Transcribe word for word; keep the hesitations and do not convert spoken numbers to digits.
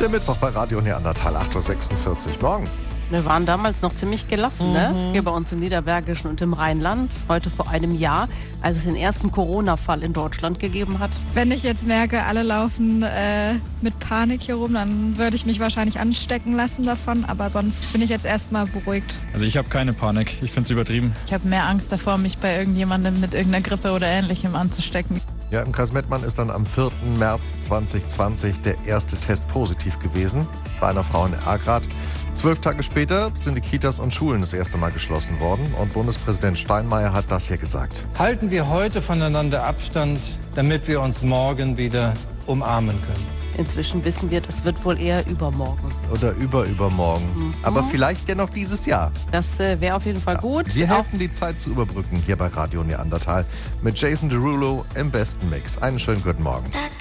der Mittwoch bei Radio Neandertal, acht Uhr sechsundvierzig. Morgen. Wir waren damals noch ziemlich gelassen, mhm. ne? Hier bei uns im Niederbergischen und im Rheinland. Heute vor einem Jahr, als es den ersten Corona-Fall in Deutschland gegeben hat. Wenn ich jetzt merke, alle laufen äh, mit Panik hier rum, dann würde ich mich wahrscheinlich anstecken lassen davon. Aber sonst bin ich jetzt erstmal beruhigt. Also ich habe keine Panik. Ich finde es übertrieben. Ich habe mehr Angst davor, mich bei irgendjemandem mit irgendeiner Grippe oder Ähnlichem anzustecken. Ja, im Kreis Mettmann ist dann am vierten März zweitausendzwanzig der erste Test positiv gewesen. Bei einer Frau in Erkrath. Zwölf Tage später sind die Kitas und Schulen das erste Mal geschlossen worden. Und Bundespräsident Steinmeier hat das hier gesagt. Halten wir heute voneinander Abstand, damit wir uns morgen wieder umarmen können. Inzwischen wissen wir, das wird wohl eher übermorgen. Oder überübermorgen. Mhm. Aber vielleicht ja noch dieses Jahr. Das äh, wäre auf jeden Fall gut. Ja, wir helfen, die Zeit zu überbrücken hier bei Radio Neandertal mit Jason Derulo im besten Mix. Einen schönen guten Morgen.